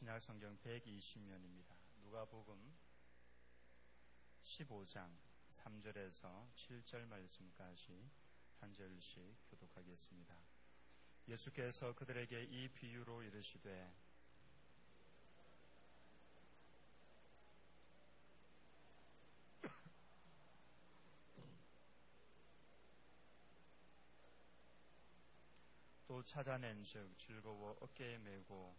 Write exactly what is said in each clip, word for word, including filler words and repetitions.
신약성경 백이십 면입니다. 누가복음 십오 장 삼 절에서 칠 절 말씀까지 한 절씩 교독하겠습니다. 예수께서 그들에게 이 비유로 이르시되 또 찾아낸 즉 즐거워 어깨에 메고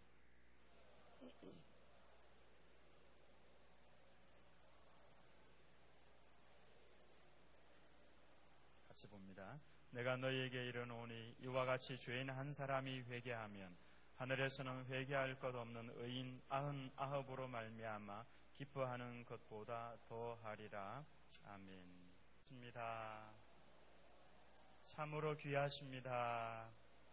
같이 봅니다. 내가 너희에게 이르노니 이와 같이 죄인 한 사람이 회개하면 하늘에서는 회개할 것 없는 의인 아흔 아홉으로 말미암아 기뻐하는 것보다 더하리라. 아멘. 입니다. 참으로 귀하십니다.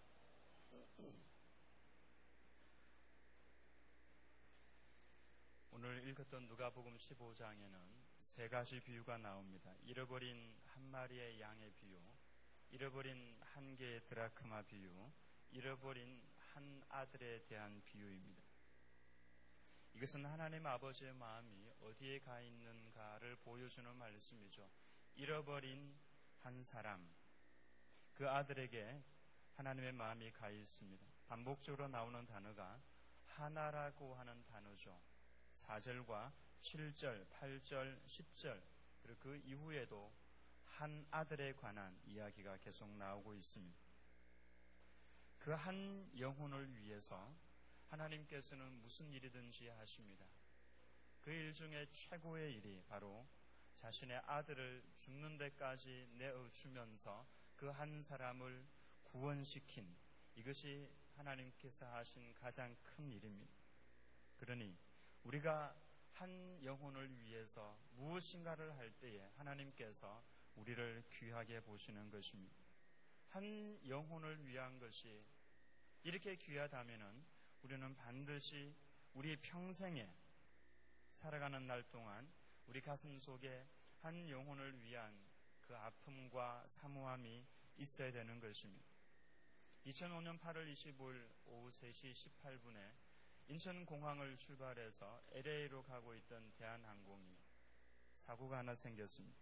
오늘 읽었던 누가복음 십오 장에는 세 가지 비유가 나옵니다. 잃어버린 한 마리의 양의 비유, 잃어버린 한 개의 드라크마 비유, 잃어버린 한 아들에 대한 비유입니다. 이것은 하나님 아버지의 마음이 어디에 가 있는가를 보여주는 말씀이죠. 잃어버린 한 사람, 그 아들에게 하나님의 마음이 가 있습니다. 반복적으로 나오는 단어가 하나라고 하는 단어죠. 사 절과 칠 절, 팔 절, 십 절, 그리고 그 이후에도 한 아들에 관한 이야기가 계속 나오고 있습니다. 그 한 영혼을 위해서 하나님께서는 무슨 일이든지 하십니다. 그 일 중에 최고의 일이 바로 자신의 아들을 죽는 데까지 내어주면서 그 한 사람을 구원시킨, 이것이 하나님께서 하신 가장 큰 일입니다. 그러니 우리가 한 영혼을 위해서 무엇인가를 할 때에 하나님께서 우리를 귀하게 보시는 것입니다. 한 영혼을 위한 것이 이렇게 귀하다면 우리는 반드시 우리 평생에 살아가는 날 동안 우리 가슴 속에 한 영혼을 위한 그 아픔과 사모함이 있어야 되는 것입니다. 이천오 년 팔월 이십오일 오후 세 시 십팔 분에 인천공항을 출발해서 엘에이로 가고 있던 대한항공이 사고가 하나 생겼습니다.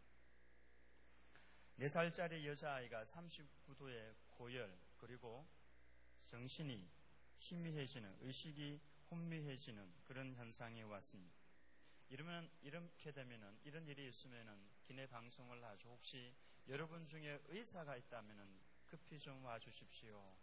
네 살짜리 여자아이가 삼십구 도의 고열, 그리고 정신이 희미해지는, 의식이 혼미해지는 그런 현상이 왔습니다. 이러면, 이렇게 되면은, 이런 일이 있으면은 기내 방송을 하죠. 혹시 여러분 중에 의사가 있다면은 급히 좀 와주십시오.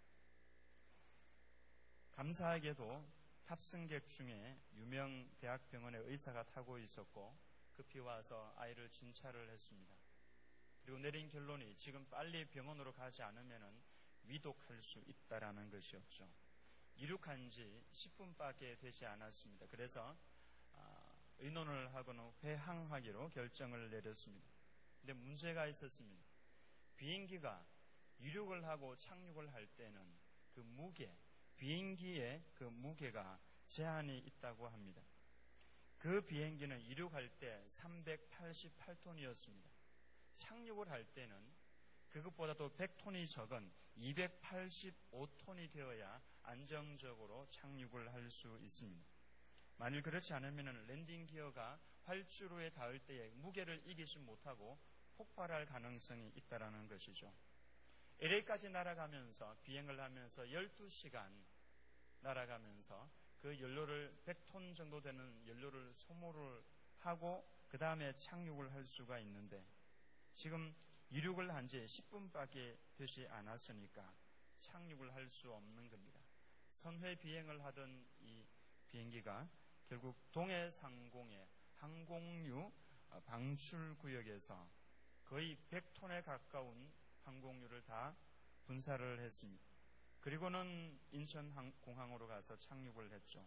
감사하게도 탑승객 중에 유명 대학병원의 의사가 타고 있었고 급히 와서 아이를 진찰을 했습니다. 그리고 내린 결론이 지금 빨리 병원으로 가지 않으면 위독할 수 있다라는 것이었죠. 이륙한 지 십 분밖에 되지 않았습니다. 그래서 의논을 하고는 회항하기로 결정을 내렸습니다. 근데 문제가 있었습니다. 비행기가 이륙을 하고 착륙을 할 때는 그 무게, 비행기의 그 무게가 제한이 있다고 합니다. 그 비행기는 이륙할 때 삼백팔십팔 톤이었습니다. 착륙을 할 때는 그것보다도 백 톤이 적은 이백팔십오 톤이 되어야 안정적으로 착륙을 할 수 있습니다. 만일 그렇지 않으면 랜딩 기어가 활주로에 닿을 때에 무게를 이기지 못하고 폭발할 가능성이 있다는 것이죠. 엘에이까지 날아가면서 비행을 하면서 열두 시간 날아가면서 그 연료를 백 톤 정도 되는 연료를 소모를 하고 그 다음에 착륙을 할 수가 있는데 지금 이륙을 한 지 십 분밖에 되지 않았으니까 착륙을 할 수 없는 겁니다. 선회 비행을 하던 이 비행기가 결국 동해상공의 항공유 방출구역에서 거의 백 톤에 가까운 항공유를 다 분사를 했습니다. 그리고는 인천공항으로 가서 착륙을 했죠.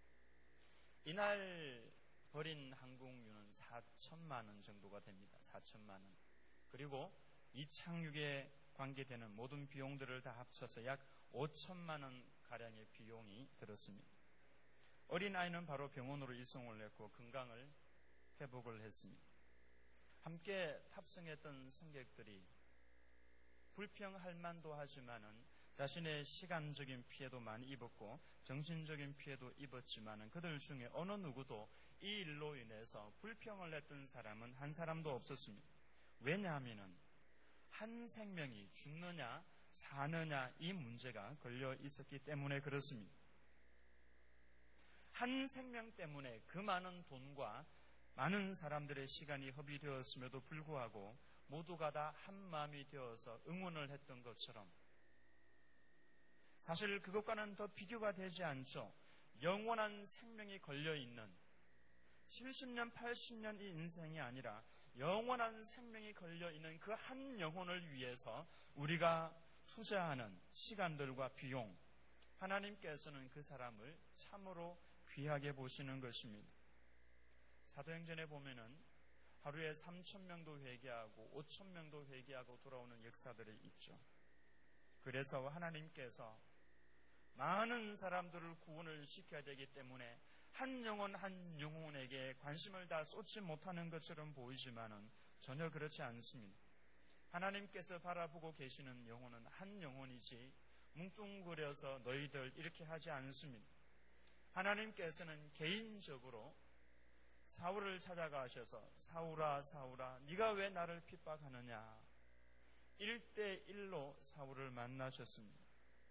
이날 버린 항공유는 사천만 원 정도가 됩니다. 사천만 원. 그리고 이 착륙에 관계되는 모든 비용들을 다 합쳐서 약 오천만 원 가량의 비용이 들었습니다. 어린아이는 바로 병원으로 이송을 했고 건강을 회복을 했습니다. 함께 탑승했던 승객들이 불평할 만도 하지만은 자신의 시간적인 피해도 많이 입었고 정신적인 피해도 입었지만 그들 중에 어느 누구도 이 일로 인해서 불평을 했던 사람은 한 사람도 없었습니다. 왜냐하면 한 생명이 죽느냐 사느냐 이 문제가 걸려 있었기 때문에 그렇습니다. 한 생명 때문에 그 많은 돈과 많은 사람들의 시간이 허비되었음에도 불구하고 모두가 다 한마음이 되어서 응원을 했던 것처럼 사실 그것과는 더 비교가 되지 않죠. 영원한 생명이 걸려있는 칠십 년, 팔십 년 이 인생이 아니라 영원한 생명이 걸려있는 그 한 영혼을 위해서 우리가 투자하는 시간들과 비용, 하나님께서는 그 사람을 참으로 귀하게 보시는 것입니다. 사도행전에 보면은 하루에 삼천 명도 회개하고 오천 명도 회개하고 돌아오는 역사들이 있죠. 그래서 하나님께서 많은 사람들을 구원을 시켜야 되기 때문에 한 영혼 한 영혼에게 관심을 다 쏟지 못하는 것처럼 보이지만은 전혀 그렇지 않습니다. 하나님께서 바라보고 계시는 영혼은 한 영혼이지 뭉뚱그려서 너희들 이렇게 하지 않습니다. 하나님께서는 개인적으로 사울을 찾아가셔서 사울아 사울아 네가 왜 나를 핍박하느냐 일대일로 사울을 만나셨습니다.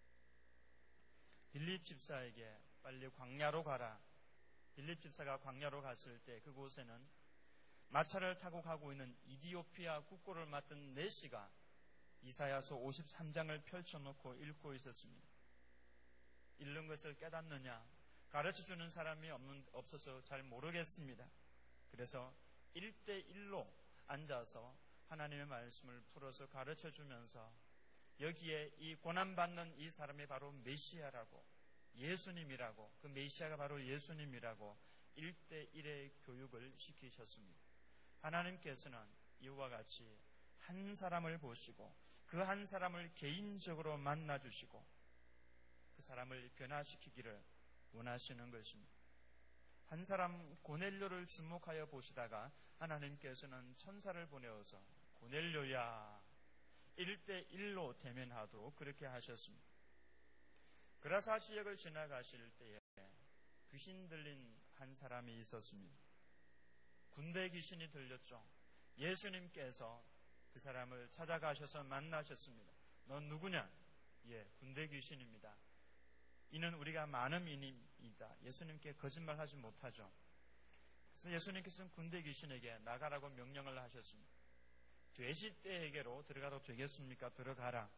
빌립 집사에게 빨리 광야로 가라. 빌립 집사가 광야로 갔을 때 그곳에는 마차를 타고 가고 있는 이디오피아 국고를 맡은 내시가 이사야서 오십삼 장을 펼쳐놓고 읽고 있었습니다. 읽는 것을 깨닫느냐? 가르쳐주는 사람이 없는, 없어서 잘 모르겠습니다. 그래서 일대일로 앉아서 하나님의 말씀을 풀어서 가르쳐주면서 여기에 이 고난받는 이 사람이 바로 메시아라고 예수님이라고 그 메시아가 바로 예수님이라고 일대일의 교육을 시키셨습니다. 하나님께서는 이와 같이 한 사람을 보시고 그 한 사람을 개인적으로 만나주시고 그 사람을 변화시키기를 원하시는 것입니다. 한 사람 고넬료를 주목하여 보시다가 하나님께서는 천사를 보내어서 고넬료야 일대일로 대면하도록 그렇게 하셨습니다. 그라사 지역을 지나가실 때에 귀신 들린 한 사람이 있었습니다. 군대 귀신이 들렸죠. 예수님께서 그 사람을 찾아가셔서 만나셨습니다. 넌 누구냐? 예, 군대 귀신입니다. 이는 우리가 많은 인입니다. 예수님께 거짓말하지 못하죠. 그래서 예수님께서는 군대 귀신에게 나가라고 명령을 하셨습니다. 돼지떼에게로 들어가도 되겠습니까? 들어가라.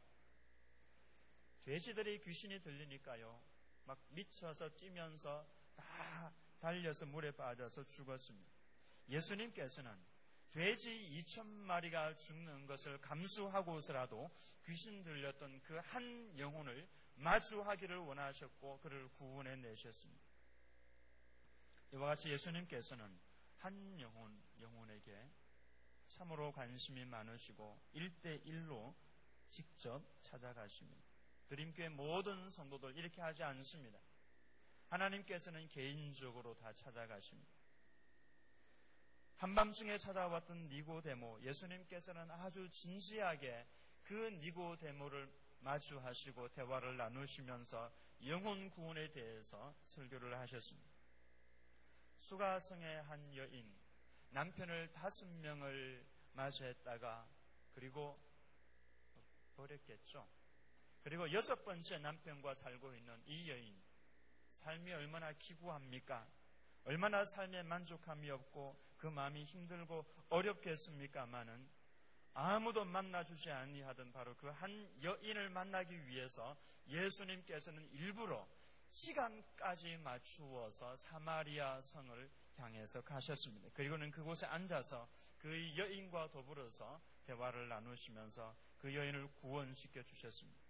돼지들이 귀신이 들리니까요, 막 미쳐서 뛰면서 다 달려서 물에 빠져서 죽었습니다. 예수님께서는 돼지 이천 마리가 죽는 것을 감수하고서라도 귀신 들렸던 그 한 영혼을 마주하기를 원하셨고 그를 구원해 내셨습니다. 이와 같이 예수님께서는 한 영혼, 영혼에게 참으로 관심이 많으시고 일대일로 직접 찾아가십니다. 드림교회 모든 성도들 이렇게 하지 않습니다. 하나님께서는 개인적으로 다 찾아가십니다. 한밤중에 찾아왔던 니고데모, 예수님께서는 아주 진지하게 그 니고데모를 마주하시고 대화를 나누시면서 영혼 구원에 대해서 설교를 하셨습니다. 수가성의 한 여인, 남편을 다섯 명을 맞이했다가 그리고 버렸겠죠. 그리고 여섯 번째 남편과 살고 있는 이 여인, 삶이 얼마나 기구합니까? 얼마나 삶에 만족함이 없고 그 마음이 힘들고 어렵겠습니까마는 아무도 만나주지 아니하던 바로 그 한 여인을 만나기 위해서 예수님께서는 일부러 시간까지 맞추어서 사마리아 성을 향해서 가셨습니다. 그리고는 그곳에 앉아서 그 여인과 더불어서 대화를 나누시면서 그 여인을 구원시켜 주셨습니다.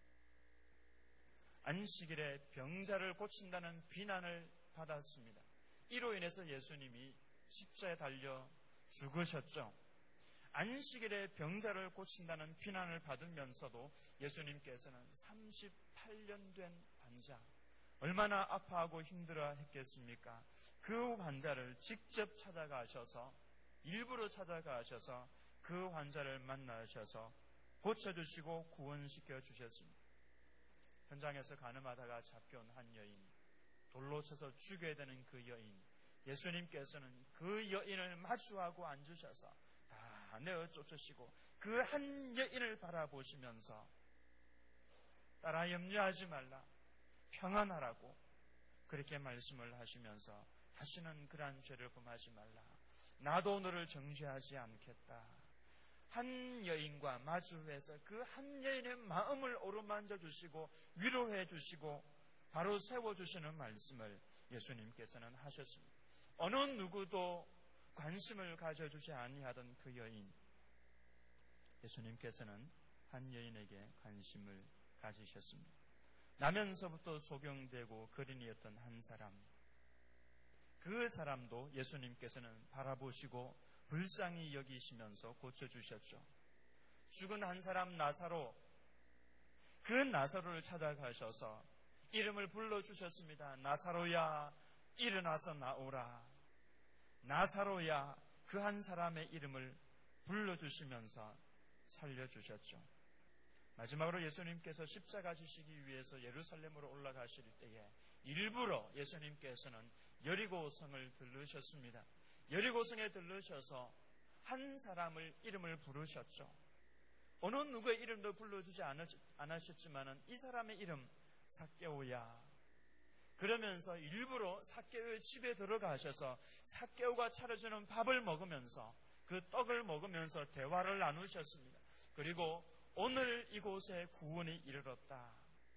안식일에 병자를 고친다는 비난을 받았습니다. 이로 인해서 예수님이 십자에 달려 죽으셨죠. 안식일에 병자를 고친다는 비난을 받으면서도 예수님께서는 삼십팔 년 된 환자, 얼마나 아파하고 힘들어 했겠습니까? 그 환자를 직접 찾아가셔서, 일부러 찾아가셔서 그 환자를 만나셔서 고쳐주시고 구원시켜 주셨습니다. 현장에서 가늠하다가 잡혀온 한 여인, 돌로 쳐서 죽여야 되는 그 여인, 예수님께서는 그 여인을 마주하고 앉으셔서 다 내어 쫓으시고 그 한 여인을 바라보시면서 딸아 염려하지 말라, 평안하라고 그렇게 말씀을 하시면서 다시는 그러한 죄를 범하지 말라, 나도 너를 정죄하지 않겠다. 한 여인과 마주해서 그 한 여인의 마음을 어루만져 주시고 위로해 주시고 바로 세워주시는 말씀을 예수님께서는 하셨습니다. 어느 누구도 관심을 가져주지 아니하던 그 여인, 예수님께서는 한 여인에게 관심을 가지셨습니다. 나면서부터 소경되고 거린이었던 한 사람, 그 사람도 예수님께서는 바라보시고 불쌍히 여기시면서 고쳐주셨죠. 죽은 한 사람 나사로, 그 나사로를 찾아가셔서 이름을 불러주셨습니다. 나사로야 일어나서 나오라. 나사로야, 그 한 사람의 이름을 불러주시면서 살려주셨죠. 마지막으로 예수님께서 십자가 지시기 위해서 예루살렘으로 올라가실 때에 일부러 예수님께서는 여리고성을 들르셨습니다. 여리고성에 들르셔서 한 사람을 이름을 부르셨죠. 어느 누구의 이름도 불러주지 않으셨지만 이 사람의 이름 삭개오야. 그러면서 일부러 삭개오의 집에 들어가셔서 삭개오가 차려주는 밥을 먹으면서 그 떡을 먹으면서 대화를 나누셨습니다. 그리고 오늘 이곳에 구원이 이르렀다.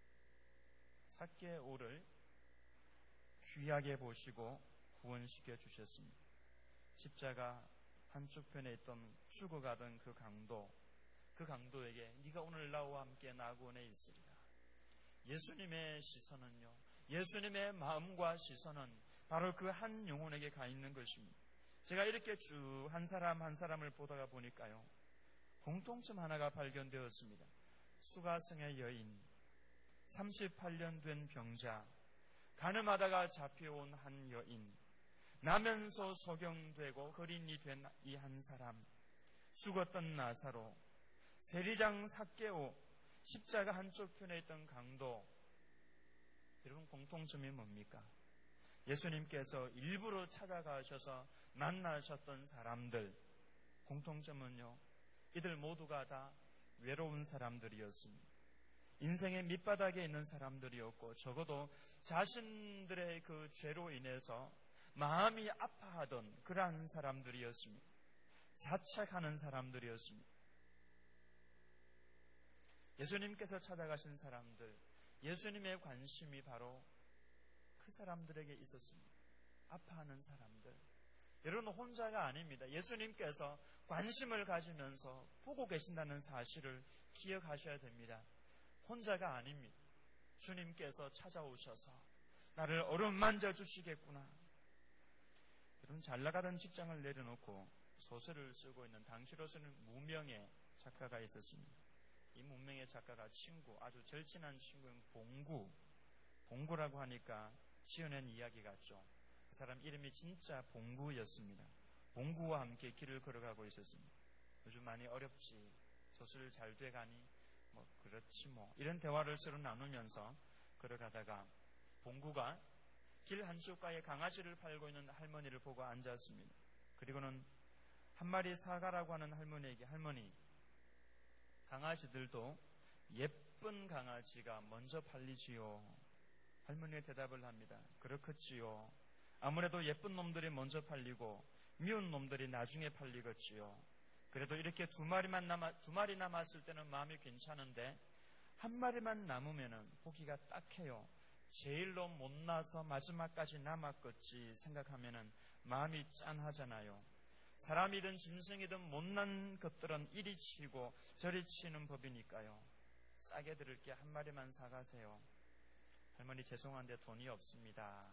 삭개오를 귀하게 보시고 구원시켜 주셨습니다. 십자가 한쪽편에 있던 죽어가던 그 강도, 그 강도에게 네가 오늘 나와 함께 나구원에 있으리라. 예수님의 시선은요, 예수님의 마음과 시선은 바로 그 한 영혼에게 가 있는 것입니다. 제가 이렇게 쭉 한 사람 한 사람을 보다가 보니까요, 공통점 하나가 발견되었습니다. 수가성의 여인, 삼십팔 년 된 병자, 가늠하다가 잡혀온 한 여인, 나면서 소경되고 거린이 된 이 한 사람, 죽었던 나사로, 세리장 삭개오, 십자가 한쪽 편에 있던 강도. 여러분, 공통점이 뭡니까? 예수님께서 일부러 찾아가셔서 만나셨던 사람들, 공통점은요, 이들 모두가 다 외로운 사람들이었습니다. 인생의 밑바닥에 있는 사람들이었고, 적어도 자신들의 그 죄로 인해서 마음이 아파하던 그러한 사람들이었습니다. 자책하는 사람들이었습니다. 예수님께서 찾아가신 사람들, 예수님의 관심이 바로 그 사람들에게 있었습니다. 아파하는 사람들. 여러분, 혼자가 아닙니다. 예수님께서 관심을 가지면서 보고 계신다는 사실을 기억하셔야 됩니다. 혼자가 아닙니다. 주님께서 찾아오셔서 나를 어루만져 주시겠구나. 여러분, 잘 나가던 직장을 내려놓고 소설을 쓰고 있는 당시로서는 무명의 작가가 있었습니다. 이 무명의 작가가 친구, 아주 절친한 친구인 봉구, 봉구라고 하니까 지어낸 이야기 같죠. 그 사람 이름이 진짜 봉구였습니다. 봉구와 함께 길을 걸어가고 있었습니다. 요즘 많이 어렵지, 소설 잘 돼가니, 뭐 그렇지 뭐, 이런 대화를 서로 나누면서 걸어가다가 봉구가 길 한쪽가에 강아지를 팔고 있는 할머니를 보고 앉았습니다. 그리고는 한 마리 사가라고 하는 할머니에게, 할머니, 강아지들도 예쁜 강아지가 먼저 팔리지요. 할머니의 대답을 합니다. 그렇겠지요. 아무래도 예쁜 놈들이 먼저 팔리고 미운 놈들이 나중에 팔리겠지요. 그래도 이렇게 두 마리만 남아, 두 마리 남았을 때는 마음이 괜찮은데 한 마리만 남으면은 보기가 딱해요. 제일로 못나서 마지막까지 남았겠지 생각하면은 마음이 짠하잖아요. 사람이든 짐승이든 못난 것들은 이리 치고 저리 치는 법이니까요. 싸게 드릴게, 한 마리만 사가세요. 할머니, 죄송한데 돈이 없습니다.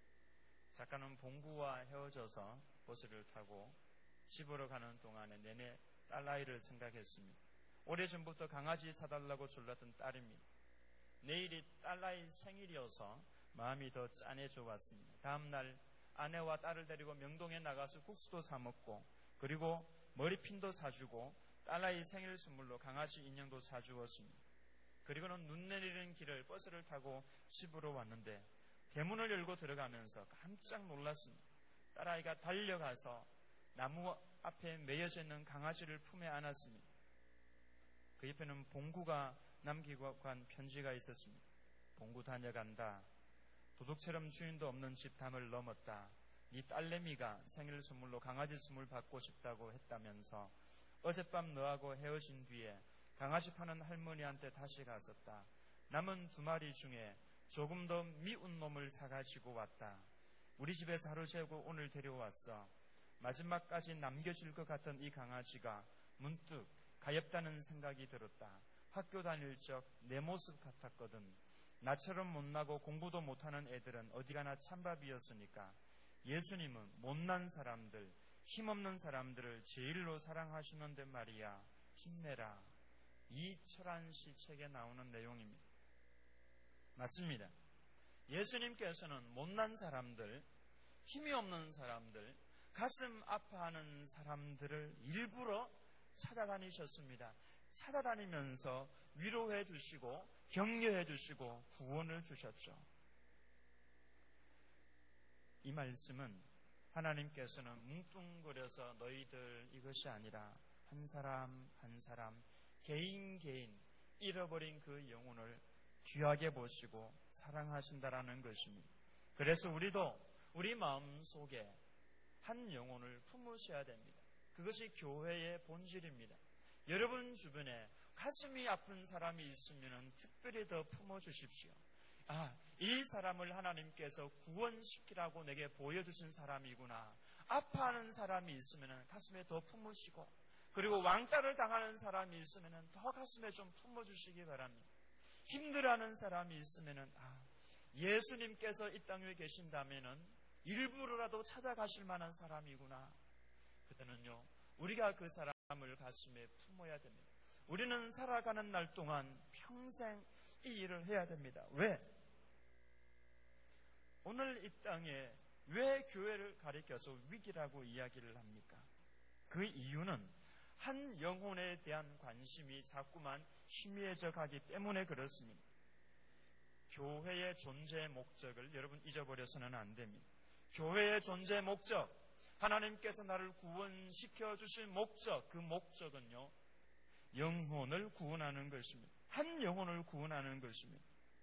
작가는 봉구와 헤어져서 버스를 타고 집으로 가는 동안에 내내 딸아이를 생각했습니다. 오래전부터 강아지 사달라고 졸랐던 딸입니다. 내일이 딸아이 생일이어서 마음이 더 짠해져 왔습니다. 다음날 아내와 딸을 데리고 명동에 나가서 국수도 사 먹고, 그리고 머리핀도 사주고 딸아이 생일 선물로 강아지 인형도 사주었습니다. 그리고는 눈 내리는 길을 버스를 타고 집으로 왔는데 대문을 열고 들어가면서 깜짝 놀랐습니다. 딸아이가 달려가서 나무 앞에 매여져 있는 강아지를 품에 안았습니다. 그 옆에는 봉구가 남기고 간 편지가 있었습니다. 봉구 다녀간다. 도둑처럼 주인도 없는 집 담을 넘었다. 네 딸내미가 생일 선물로 강아지 선물 받고 싶다고 했다면서 어젯밤 너하고 헤어진 뒤에 강아지 파는 할머니한테 다시 갔었다. 남은 두 마리 중에 조금 더 미운 놈을 사가지고 왔다. 우리 집에서 하루 재고 오늘 데려왔어. 마지막까지 남겨줄 것 같던 이 강아지가 문득 가엾다는 생각이 들었다. 학교 다닐 적 내 모습 같았거든. 나처럼 못나고 공부도 못하는 애들은 어디 가나 찬밥이었으니까 예수님은 못난 사람들, 힘없는 사람들을 제일로 사랑하시는데 말이야. 힘내라. 이철한 씨 책에 나오는 내용입니다. 맞습니다. 예수님께서는 못난 사람들, 힘이 없는 사람들, 가슴 아파하는 사람들을 일부러 찾아다니셨습니다. 찾아다니면서 위로해 주시고 격려해 주시고 구원을 주셨죠. 이 말씀은 하나님께서는 뭉뚱그려서 너희들 이것이 아니라 한 사람 한 사람 개인 개인 잃어버린 그 영혼을 귀하게 보시고 사랑하신다라는 것입니다. 그래서 우리도 우리 마음속에 한 영혼을 품으셔야 됩니다. 그것이 교회의 본질입니다. 여러분 주변에 가슴이 아픈 사람이 있으면 특별히 더 품어주십시오. 아, 이 사람을 하나님께서 구원시키라고 내게 보여주신 사람이구나. 아파하는 사람이 있으면 가슴에 더 품으시고, 그리고 왕따를 당하는 사람이 있으면 더 가슴에 좀 품어주시기 바랍니다. 힘들어하는 사람이 있으면 아, 예수님께서 이 땅 위에 계신다면 일부러라도 찾아가실 만한 사람이구나. 그때는요, 우리가 그 사람을 가슴에 품어야 됩니다. 우리는 살아가는 날 동안 평생 이 일을 해야 됩니다. 왜? 오늘 이 땅에 왜 교회를 가리켜서 위기라고 이야기를 합니까? 그 이유는 한 영혼에 대한 관심이 자꾸만 희미해져 가기 때문에 그렇습니다. 교회의 존재 목적을 여러분 잊어버려서는 안 됩니다. 교회의 존재 목적, 하나님께서 나를 구원시켜 주실 목적, 그 목적은요, 영혼을 구원하는 것입니다. 한 영혼을 구원하는 것입니다.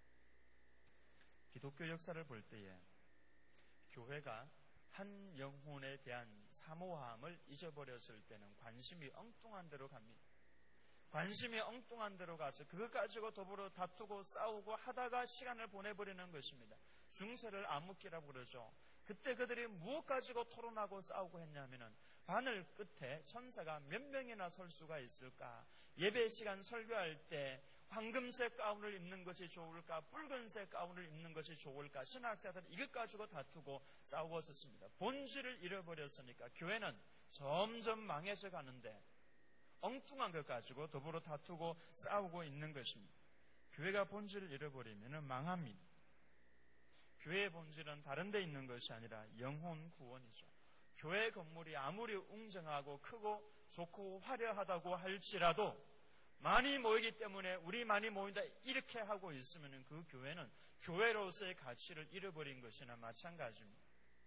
기독교 역사를 볼 때에 교회가 한 영혼에 대한 사모함을 잊어버렸을 때는 관심이 엉뚱한 데로 갑니다. 관심이 엉뚱한 데로 가서 그것 가지고 더불어 다투고 싸우고 하다가 시간을 보내버리는 것입니다. 중세를 암흑기라고 그러죠. 그때 그들이 무엇 가지고 토론하고 싸우고 했냐면은 바늘 끝에 천사가 몇 명이나 설 수가 있을까? 예배 시간 설교할 때 황금색 가운을 입는 것이 좋을까? 붉은색 가운을 입는 것이 좋을까? 신학자들은 이것 가지고 다투고 싸웠었습니다. 본질을 잃어버렸으니까 교회는 점점 망해져 가는데 엉뚱한 것 가지고 더불어 다투고 싸우고 있는 것입니다. 교회가 본질을 잃어버리면 망합니다. 교회의 본질은 다른 데 있는 것이 아니라 영혼 구원이죠. 교회 건물이 아무리 웅장하고 크고 좋고 화려하다고 할지라도 많이 모이기 때문에 우리 많이 모인다 이렇게 하고 있으면 그 교회는 교회로서의 가치를 잃어버린 것이나 마찬가지입니다.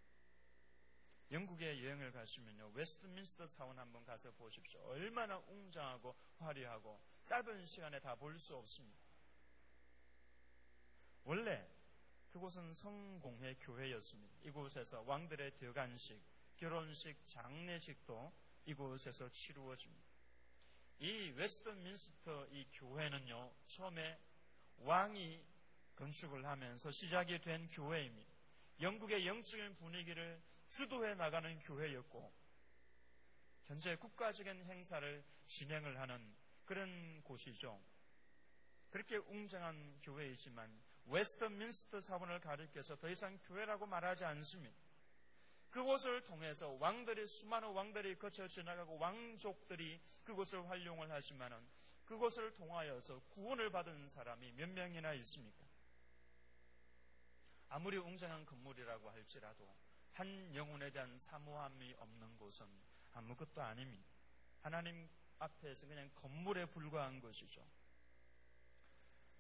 영국에 여행을 가시면요, 웨스트민스터 사원 한번 가서 보십시오. 얼마나 웅장하고 화려하고 짧은 시간에 다 볼 수 없습니다. 원래 그곳은 성공회 교회였습니다. 이곳에서 왕들의 대관식, 결혼식, 장례식도 이곳에서 치루어집니다. 이 웨스트민스터 이 교회는요, 처음에 왕이 건축을 하면서 시작이 된 교회입니다. 영국의 영적인 분위기를 주도해 나가는 교회였고, 현재 국가적인 행사를 진행을 하는 그런 곳이죠. 그렇게 웅장한 교회이지만 웨스트민스터 사원을 가리켜서 더 이상 교회라고 말하지 않습니다. 그곳을 통해서 왕들이, 수많은 왕들이 거쳐 지나가고 왕족들이 그곳을 활용을 하지만은 그곳을 통하여서 구원을 받은 사람이 몇 명이나 있습니까? 아무리 웅장한 건물이라고 할지라도 한 영혼에 대한 사모함이 없는 곳은 아무것도 아닙니다. 하나님 앞에서 그냥 건물에 불과한 것이죠.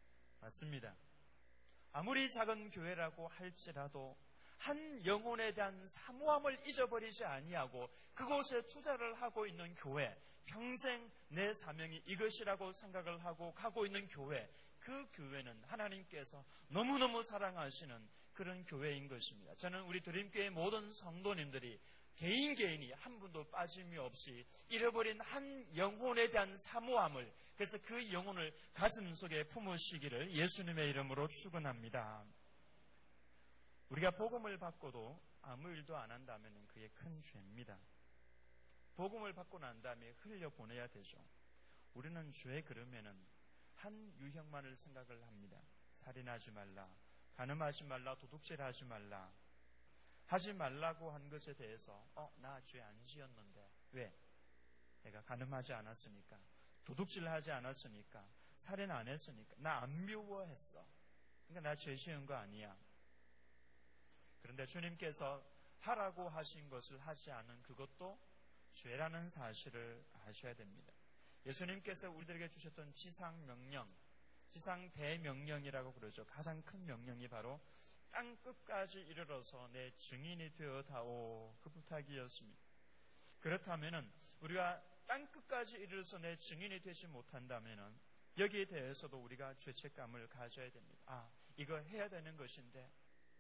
맞습니다. 아무리 작은 교회라고 할지라도 한 영혼에 대한 사모함을 잊어버리지 아니하고 그곳에 투자를 하고 있는 교회, 평생 내 사명이 이것이라고 생각을 하고 가고 있는 교회, 그 교회는 하나님께서 너무너무 사랑하시는 그런 교회인 것입니다. 저는 우리 드림교회 모든 성도님들이 개인 개인이 한 분도 빠짐이 없이 잃어버린 한 영혼에 대한 사모함을, 그래서 그 영혼을 가슴 속에 품으시기를 예수님의 이름으로 축원합니다. 우리가 복음을 받고도 아무 일도 안 한다면 그게 큰 죄입니다. 복음을 받고 난 다음에 흘려보내야 되죠. 우리는 죄 그러면은 한 유형만을 생각을 합니다. 살인하지 말라, 간음하지 말라, 도둑질하지 말라. 하지 말라고 한 것에 대해서 어, 나 죄 안 지었는데 왜? 내가 간음하지 않았으니까, 도둑질하지 않았으니까, 살인 안 했으니까, 나 안 미워했어. 그러니까 나 죄 지은 거 아니야. 그런데 주님께서 하라고 하신 것을 하지 않은 그것도 죄라는 사실을 아셔야 됩니다. 예수님께서 우리들에게 주셨던 지상 명령, 지상 대명령이라고 그러죠. 가장 큰 명령이 바로 땅 끝까지 이르러서 내 증인이 되어다오, 그 부탁이었습니다. 그렇다면 우리가 땅 끝까지 이르러서 내 증인이 되지 못한다면 여기에 대해서도 우리가 죄책감을 가져야 됩니다. 아, 이거 해야 되는 것인데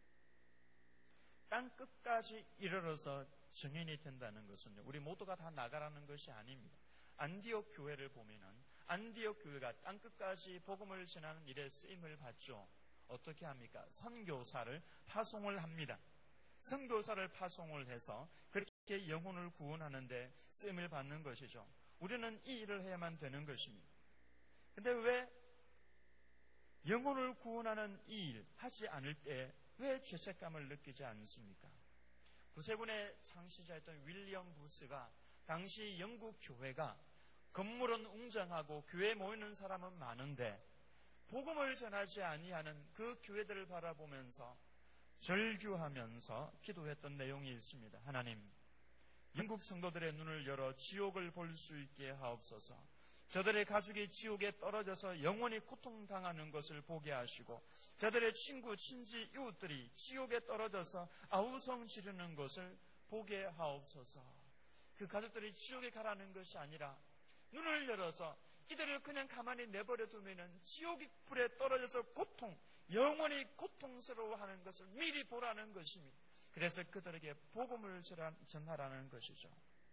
땅 끝까지 이르러서 증인이 된다는 것은요, 우리 모두가 다 나가라는 것이 아닙니다. 안디옥 교회를 보면은 안디옥 교회가 땅 끝까지 복음을 전하는 일에 쓰임을 받죠. 어떻게 합니까? 선교사를 파송을 합니다. 선교사를 파송을 해서 그렇게 영혼을 구원하는데 쓰임을 받는 것이죠. 우리는 이 일을 해야만 되는 것입니다. 근데 왜 영혼을 구원하는 이 일 하지 않을 때 왜 죄책감을 느끼지 않습니까? 구세군의 창시자였던 윌리엄 부스가 당시 영국 교회가 건물은 웅장하고 교회에 모이는 사람은 많은데 복음을 전하지 아니하는 그 교회들을 바라보면서 절규하면서 기도했던 내용이 있습니다. 하나님, 영국 성도들의 눈을 열어 지옥을 볼 수 있게 하옵소서. 저들의 가족이 지옥에 떨어져서 영원히 고통당하는 것을 보게 하시고 저들의 친구, 친지, 이웃들이 지옥에 떨어져서 아우성 지르는 것을 보게 하옵소서. 그 가족들이 지옥에 가라는 것이 아니라 눈을 열어서 이들을 그냥 가만히 내버려 두면은 지옥의 불에 떨어져서 고통, 영원히 고통스러워하는 것을 미리 보라는 것입니다. 그래서 그들에게 복음을 전하라는 것이죠.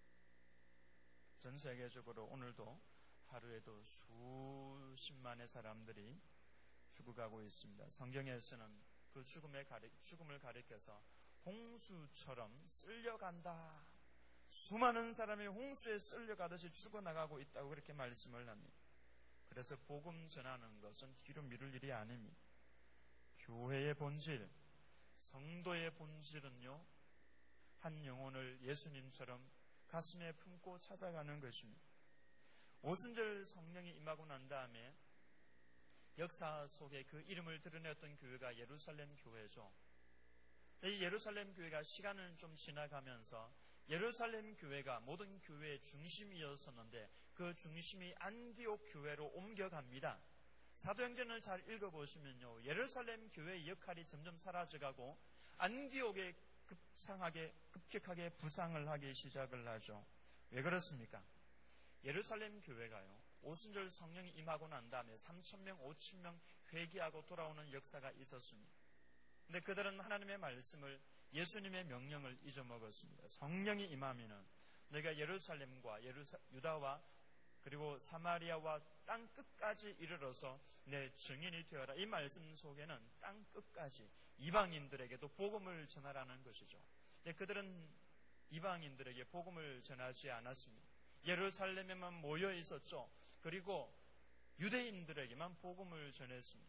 전 세계적으로 오늘도 하루에도 수십만의 사람들이 죽어가고 있습니다. 성경에서는 그 죽음의 가리, 죽음을 가리켜서 홍수처럼 쓸려간다. 수많은 사람이 홍수에 쓸려가듯이 죽어나가고 있다고 그렇게 말씀을 합니다. 그래서 복음 전하는 것은 뒤로 미룰 일이 아닙니다. 교회의 본질, 성도의 본질은요, 한 영혼을 예수님처럼 가슴에 품고 찾아가는 것입니다. 오순절 성령이 임하고 난 다음에 역사 속에 그 이름을 드러냈던 교회가 예루살렘 교회죠. 이 예루살렘 교회가 시간을 좀 지나가면서 예루살렘 교회가 모든 교회의 중심이었었는데 그 중심이 안디옥 교회로 옮겨갑니다. 사도행전을 잘 읽어보시면요, 예루살렘 교회의 역할이 점점 사라져가고 안디옥에 급상하게 급격하게 부상을 하기 시작을 하죠. 왜 그렇습니까? 예루살렘 교회가요, 오순절 성령이 임하고 난 다음에 삼천 명, 오천 명 회개하고 돌아오는 역사가 있었습니다. 근데 그들은 하나님의 말씀을, 예수님의 명령을 잊어먹었습니다. 성령이 임하면은 너희가 예루살렘과 예루사, 유다와 그리고 사마리아와 땅 끝까지 이르러서 내 증인이 되어라. 이 말씀 속에는 땅 끝까지 이방인들에게도 복음을 전하라는 것이죠. 근데 그들은 이방인들에게 복음을 전하지 않았습니다. 예루살렘에만 모여 있었죠. 그리고 유대인들에게만 복음을 전했습니다.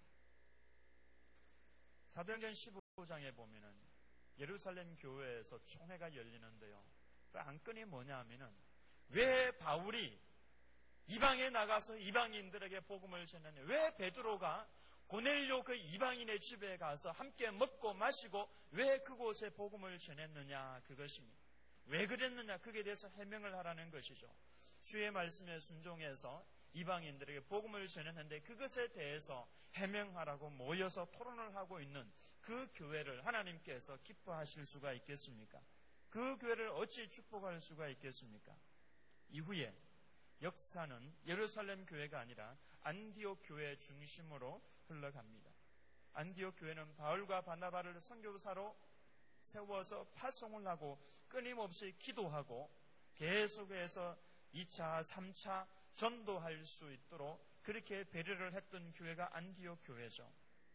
사도행전 십오 장에 보면은 예루살렘 교회에서 총회가 열리는데요, 그 안건이 뭐냐 하면은 왜 바울이 이방에 나가서 이방인들에게 복음을 전하냐, 왜 베드로가 고넬료 그 이방인의 집에 가서 함께 먹고 마시고 왜 그곳에 복음을 전했느냐, 그것입니다. 왜 그랬느냐, 그에 대해서 해명을 하라는 것이죠. 주의 말씀에 순종해서 이방인들에게 복음을 전했는데 그것에 대해서 해명하라고 모여서 토론을 하고 있는 그 교회를 하나님께서 기뻐하실 수가 있겠습니까? 그 교회를 어찌 축복할 수가 있겠습니까? 이후에 역사는 예루살렘 교회가 아니라 안디옥 교회 중심으로 흘러갑니다. 안디옥 교회는 바울과 바나바를 선교사로 세워서 파송을 하고 끊임없이 기도하고 계속해서 이 차, 삼 차 전도할 수 있도록 그렇게 배려를 했던 교회가 안디옥 교회죠.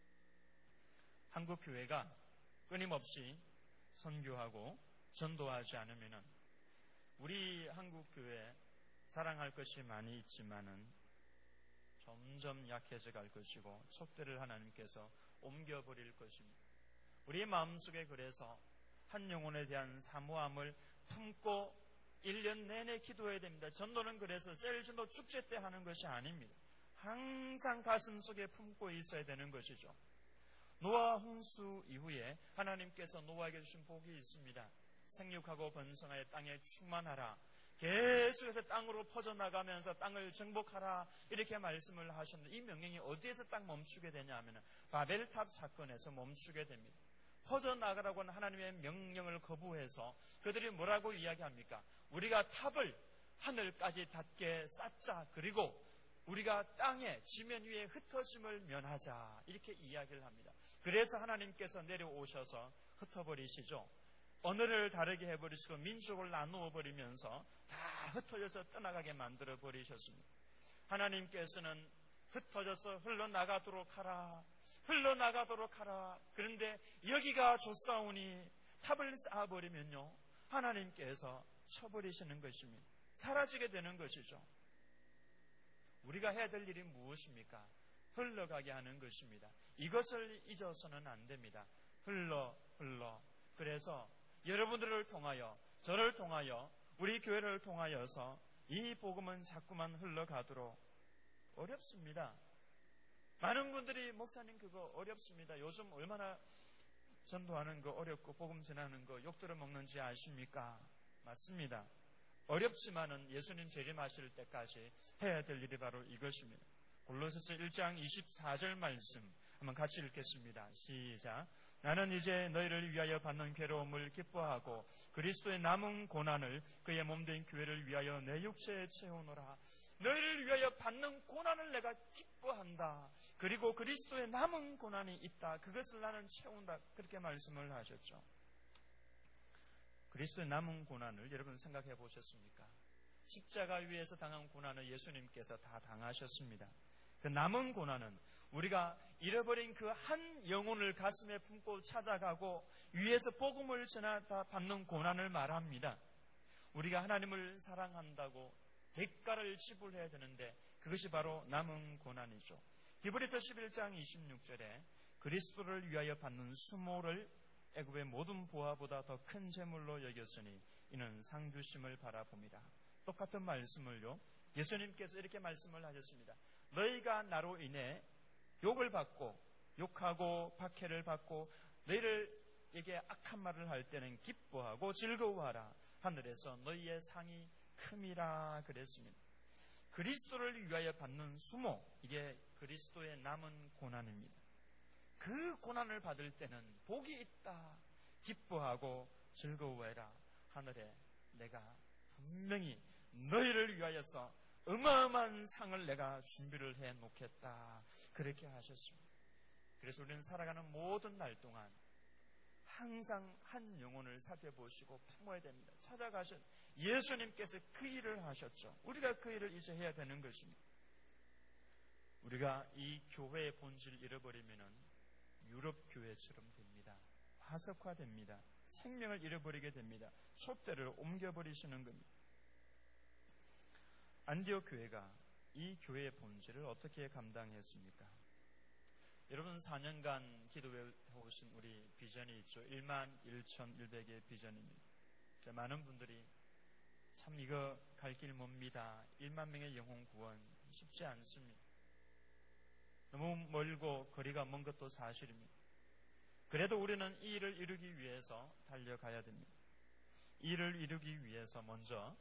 한국 교회가 끊임없이 선교하고 전도하지 않으면 우리 한국 교회 자랑할 것이 많이 있지만은 점점 약해져 갈 것이고 촛대를 하나님께서 옮겨버릴 것입니다. 우리 마음속에 그래서 한 영혼에 대한 사모함을 품고 일 년 내내 기도해야 됩니다. 전도는 그래서 셀전도 축제 때 하는 것이 아닙니다. 항상 가슴 속에 품고 있어야 되는 것이죠. 노아 홍수 이후에 하나님께서 노아에게 주신 복이 있습니다. 생육하고 번성하여 땅에 충만하라. 계속해서 땅으로 퍼져나가면서 땅을 정복하라 이렇게 말씀을 하셨는데 이 명령이 어디에서 딱 멈추게 되냐 하면 바벨탑 사건에서 멈추게 됩니다. 퍼져나가라고 하는 하나님의 명령을 거부해서 그들이 뭐라고 이야기합니까? 우리가 탑을 하늘까지 닿게 쌓자. 그리고 우리가 땅에 지면 위에 흩어짐을 면하자. 이렇게 이야기를 합니다. 그래서 하나님께서 내려오셔서 흩어버리시죠. 언어를 다르게 해버리시고 민족을 나누어 버리면서 다 흩어져서 떠나가게 만들어 버리셨습니다. 하나님께서는 흩어져서 흘러나가도록 하라. 흘러나가도록 하라. 그런데 여기가 좁사오니 탑을 쌓아버리면요 하나님께서 쳐버리시는 것입니다. 사라지게 되는 것이죠. 우리가 해야 될 일이 무엇입니까? 흘러가게 하는 것입니다. 이것을 잊어서는 안 됩니다. 흘러 흘러. 그래서 여러분들을 통하여 저를 통하여 우리 교회를 통하여서 이 복음은 자꾸만 흘러가도록 어렵습니다. 많은 분들이 목사님 그거 어렵습니다. 요즘 얼마나 전도하는 거 어렵고 복음 전하는 거 욕 들어먹는지 아십니까? 맞습니다. 어렵지만은 예수님 재림하실 때까지 해야 될 일이 바로 이것입니다. 골로새서 일 장 이십사 절 말씀 한번 같이 읽겠습니다. 시작. 나는 이제 너희를 위하여 받는 괴로움을 기뻐하고 그리스도의 남은 고난을 그의 몸된 교회를 위하여 내 육체에 채우노라. 너희를 위하여 받는 고난을 내가 기뻐한다. 그리고 그리스도의 남은 고난이 있다. 그것을 나는 채운다. 그렇게 말씀을 하셨죠. 그리스도의 남은 고난을 여러분 생각해 보셨습니까? 십자가 위에서 당한 고난을 예수님께서 다 당하셨습니다. 그 남은 고난은 우리가 잃어버린 그 한 영혼을 가슴에 품고 찾아가고 위에서 복음을 전하다 받는 고난을 말합니다. 우리가 하나님을 사랑한다고 대가를 지불해야 되는데 그것이 바로 남은 고난이죠. 히브리서 십일 장 이십육 절에 그리스도를 위하여 받는 수모를 애굽의 모든 보화보다 더 큰 재물로 여겼으니 이는 상 주심을 바라봅니다. 똑같은 말씀을요 예수님께서 이렇게 말씀을 하셨습니다. 너희가 나로 인해 욕을 받고 욕하고 박해를 받고 너희들에게 악한 말을 할 때는 기뻐하고 즐거워하라. 하늘에서 너희의 상이 큼이라 그랬습니다. 그리스도를 위하여 받는 수모, 이게 그리스도의 남은 고난입니다. 그 고난을 받을 때는 복이 있다. 기뻐하고 즐거워해라. 하늘에 내가 분명히 너희를 위하여서 어마어마한 상을 내가 준비를 해 놓겠다. 그렇게 하셨습니다. 그래서 우리는 살아가는 모든 날 동안 항상 한 영혼을 살펴보시고 품어야 됩니다. 찾아가신 예수님께서 그 일을 하셨죠. 우리가 그 일을 이제 해야 되는 것입니다. 우리가 이 교회의 본질을 잃어버리면은 유럽 교회처럼 됩니다. 화석화됩니다. 생명을 잃어버리게 됩니다. 촛대를 옮겨버리시는 겁니다. 안디옥 교회가 이 교회의 본질을 어떻게 감당했습니까? 여러분 사 년간 기도해 오신 우리 비전이 있죠. 일만 일천일백의 비전입니다. 많은 분들이 참 이거 갈 길 멉니다. 일만 명의 영혼 구원 쉽지 않습니다. 너무 멀고 거리가 먼 것도 사실입니다. 그래도 우리는 이 일을 이루기 위해서 달려가야 됩니다. 이 일을 이루기 위해서 먼저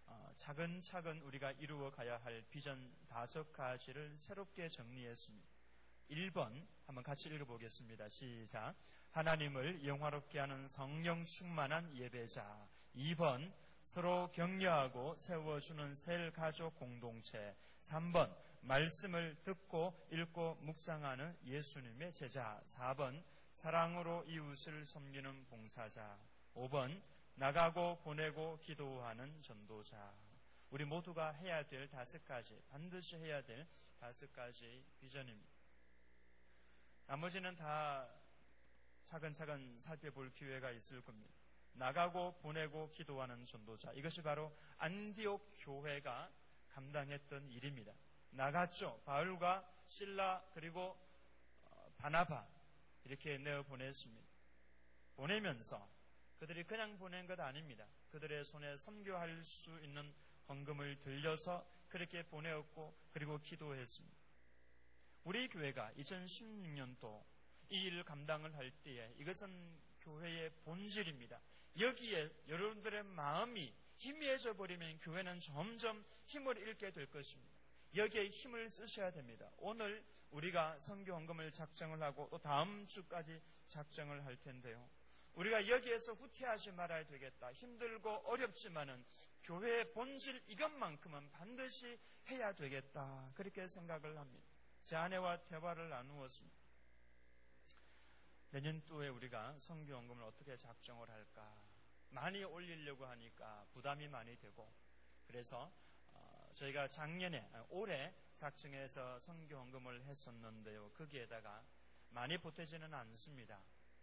어, 차근차근 우리가 이루어 가야 할 비전 다섯 가지를 새롭게 정리했습니다. 일 번 한번 같이 읽어보겠습니다. 시작. 하나님을 영화롭게 하는 성령 충만한 예배자. 이 번 서로 격려하고 세워주는 셀 가족 공동체. 삼 번 말씀을 듣고 읽고 묵상하는 예수님의 제자. 사 번 사랑으로 이웃을 섬기는 봉사자. 오 번 나가고 보내고 기도하는 전도자. 우리 모두가 해야 될 다섯 가지, 반드시 해야 될 다섯 가지 비전입니다. 나머지는 다 차근차근 살펴볼 기회가 있을 겁니다. 나가고 보내고 기도하는 전도자. 이것이 바로 안디옥 교회가 감당했던 일입니다. 나갔죠. 바울과 실라 그리고 바나바 이렇게 내어보냈습니다. 보내면서 그들이 그냥 보낸 것 아닙니다. 그들의 손에 선교할 수 있는 헌금을 들려서 그렇게 보내었고 그리고 기도했습니다. 우리 교회가 이천십육 년도 이 일을 감당을 할 때에 이것은 교회의 본질입니다. 여기에 여러분들의 마음이 희미해져 버리면 교회는 점점 힘을 잃게 될 것입니다. 여기에 힘을 쓰셔야 됩니다. 오늘 우리가 선교 헌금을 작정을 하고 또 다음 주까지 작정을 할 텐데요. 우리가 여기에서 후퇴하지 말아야 되겠다. 힘들고 어렵지만은 교회의 본질 이것만큼은 반드시 해야 되겠다. 그렇게 생각을 합니다. 제 아내와 대화를 나누었습니다. 내년도에 우리가 선교 헌금을 어떻게 작정을 할까? 많이 올리려고 하니까 부담이 많이 되고 그래서 저희가 작년에 올해 작정해서 선교 헌금을 했었는데요. 거기에다가 많이 보태지는 않습니다.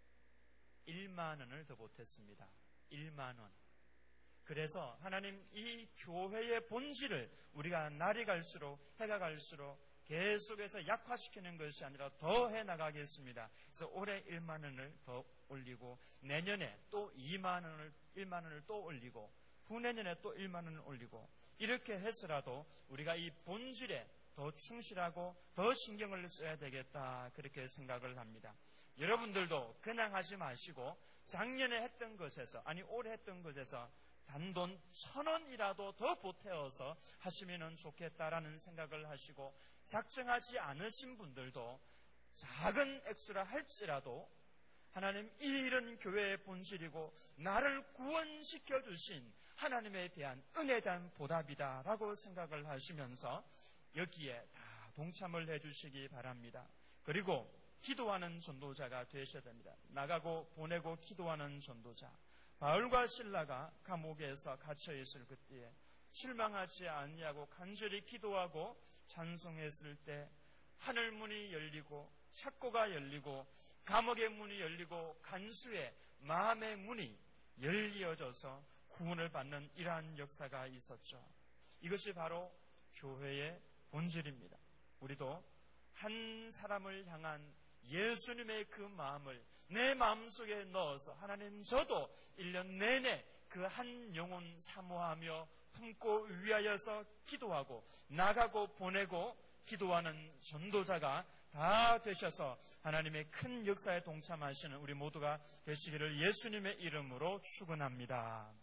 일만 원을 더 보탰습니다. 일만 원. 그래서 하나님 이 교회의 본질을 우리가 날이 갈수록 해가 갈수록 계속해서 약화시키는 것이 아니라 더 해나가겠습니다. 그래서 올해 일만 원을 더 올리고 내년에 또 이만 원을 일만 원을 또 올리고 후내년에 또 일만 원을 올리고 이렇게 해서라도 우리가 이 본질에 더 충실하고 더 신경을 써야 되겠다 그렇게 생각을 합니다. 여러분들도 그냥 하지 마시고 작년에 했던 것에서 아니 올해 했던 것에서 단돈 천 원이라도 더 보태어서 하시면 좋겠다라는 생각을 하시고 작정하지 않으신 분들도 작은 액수라 할지라도 하나님 이 일은 교회의 본질이고 나를 구원시켜 주신 하나님에 대한 은혜에 대한 보답이다라고 생각을 하시면서 여기에 다 동참을 해주시기 바랍니다. 그리고 기도하는 전도자가 되셔야 됩니다. 나가고 보내고 기도하는 전도자. 바울과 실라가 감옥에서 갇혀 있을 그때에 실망하지 아니하고 간절히 기도하고 찬송했을 때 하늘 문이 열리고 착고가 열리고 감옥의 문이 열리고 간수의 마음의 문이 열리어져서 구원을 받는 이러한 역사가 있었죠. 이것이 바로 교회의 본질입니다. 우리도 한 사람을 향한 예수님의 그 마음을 내 마음속에 넣어서 하나님 저도 일 년 내내 그 한 영혼 사모하며 품고 위하여서 기도하고 나가고 보내고 기도하는 전도자가 다 되셔서 하나님의 큰 역사에 동참하시는 우리 모두가 되시기를 예수님의 이름으로 축원합니다.